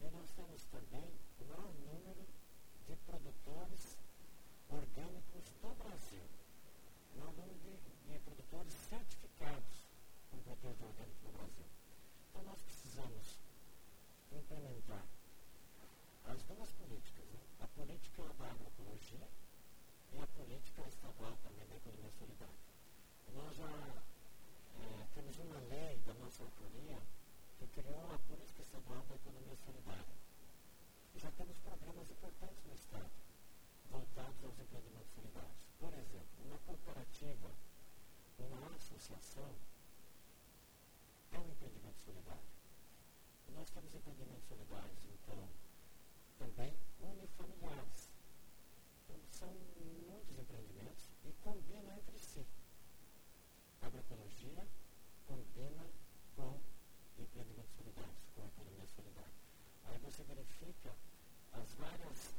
E nós temos também o maior número de produtores orgânicos do Brasil. O maior número de produtores certificados como produtores orgânicos no Brasil. Então nós precisamos implementar as duas políticas, né? A política da agroecologia e a política estadual também da economia solidária. Nós já temos uma lei da nossa autoria que criou a política estadual da economia solidária. E já temos programas importantes no Estado voltados aos empreendimentos solidários. Por exemplo, uma cooperativa, uma associação é um empreendimento solidário. E nós temos empreendimentos solidários, então, também unifamiliares. Então, são muitos empreendimentos e combinam entre si. A agroecologia combina com empreendimentos solidários, com a economia solidária. Aí você verifica as várias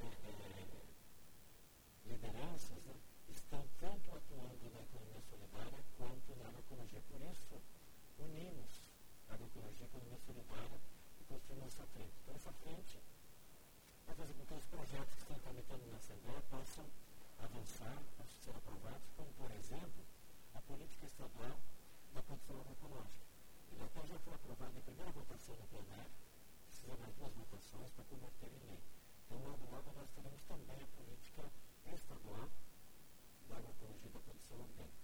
lideranças, né, estão tanto atuando na economia solidária quanto na agroecologia. Por isso, unimos a agroecologia e a economia solidária e construímos essa frente. Então, essa frente vai fazer com que os projetos que estão tramitando na Assembleia possam avançar, possam ser aprovados, como, por exemplo, a política estadual da produção agroecológica. Ele até já foi aprovado em primeira votação no plenário, precisa mais 2 votações para converter em lei. Então, logo nós teremos também a política estadual da agroecologia e da produção orgânica.